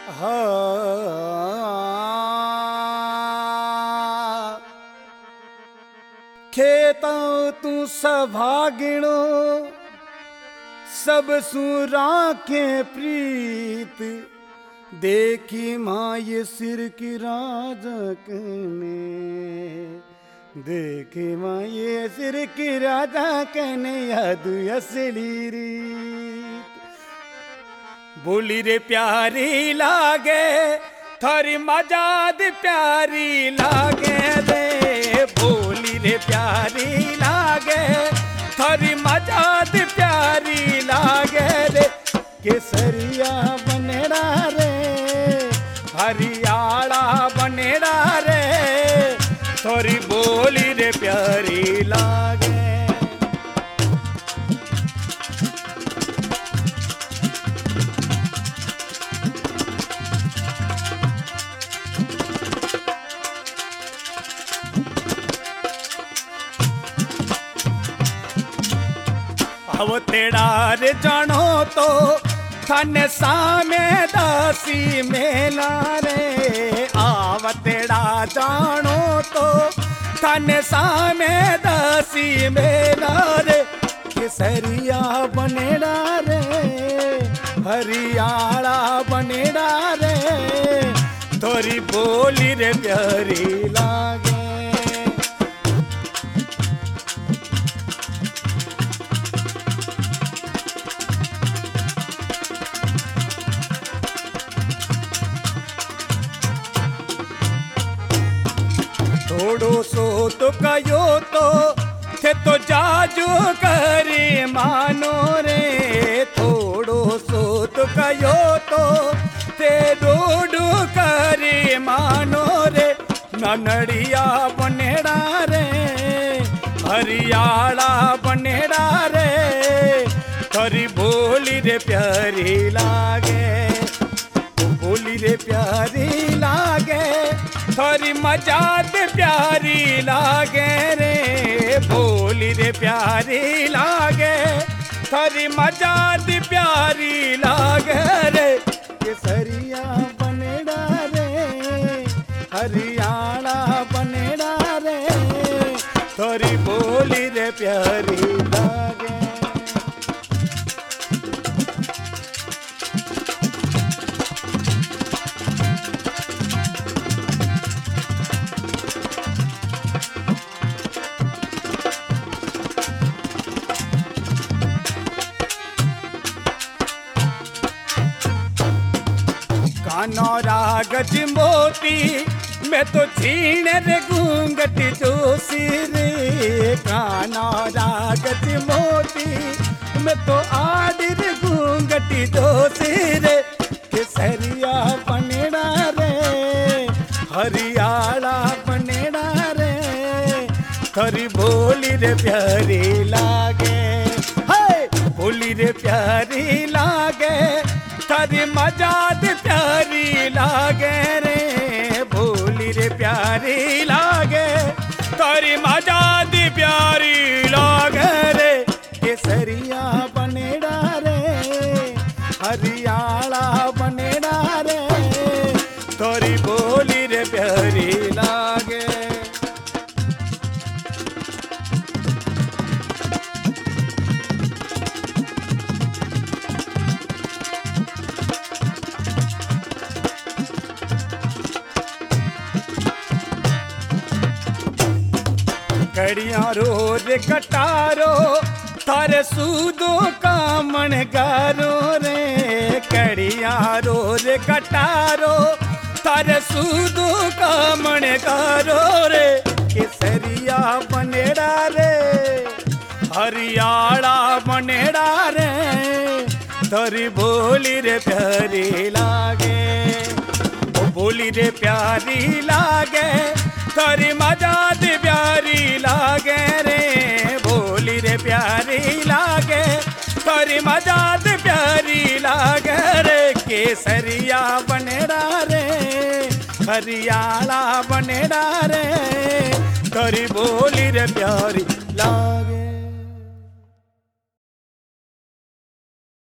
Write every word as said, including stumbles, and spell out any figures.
हाँ खेतां तू सभागिणो सब सूरा के प्रीत देखी माँ ये सिर की राजक ने देखी माँ ये सिर की राजा कने याद असली रीत बोली रे प्यारी लागे थारी मजाद प्यारी लागे रे बोली रे प्यारी लागे थारी मजाद प्यारी लागे रे केसरिया बनेड़ा रे हरियाला बनेड़ा रे थारी बोली रे प्यारी लागे अब तेरा रे जानो तो थाने सामे दासी मेला रे आव तेरा जानो तो थाने सामे दासी मेला रे केसरिया बनेड़ा रे हरियाला बनेड़ा रे तोरी बोली रे प्यारी लागे थोड़ो सो तो कयो तो थे तो जाजू करी मानो रे थोड़ो सो तो कयो तो थे डोडू करी मानो रे ननड़िया बनेड़ा रे हरियाला बनेड़ा रे थारी बोली रे प्यारी लागे बोली रे प्यारी लागे थारी मजाद प्यारी लागे रे बोली रे प्यारी लागे थारी मजाद प्यारी लागे रे केसरिया बनेड़ा रे हरियाला बनेड़ा रे थारी बोली रे प्यारी लागे कानो रागज मोती मैं तो छीने रे घूंघट जोशी रे कानो रागज मोती मैं तो आड़ रे घूंघट जोशी रे केसरिया बनेड़ा रे हरियाला बनेड़ा रे थारी बोली रे प्यारी लागे हाय बोली रे प्यारी लागे थारी मजाद प्यारी लागे रे बोली रे प्यारी लागे थारी मजाद प्यारी लागे रे केसरिया बनेड़ा रे हरियाला बनेड़ा रे थारी बोली रे प्यारी लागे कड़िया रो रे कटारो थारे सूदो का मन गारो रे कड़िया रो रे कटारो थारे सूदो का मन गारो रे केसरिया बनेड़ा रे हरियाला बनेड़ा रे थारी बोली रे प्यारी लागे ओ बोली रे प्यारी लागे थारी मजाद प्यारी लागे रे बोली रे प्यारी लागे थारी मजाद प्यारी लागे रे केसरिया बनेड़ा रे हरियाला बनेड़ा रे थारी बोली रे प्यारी लागे।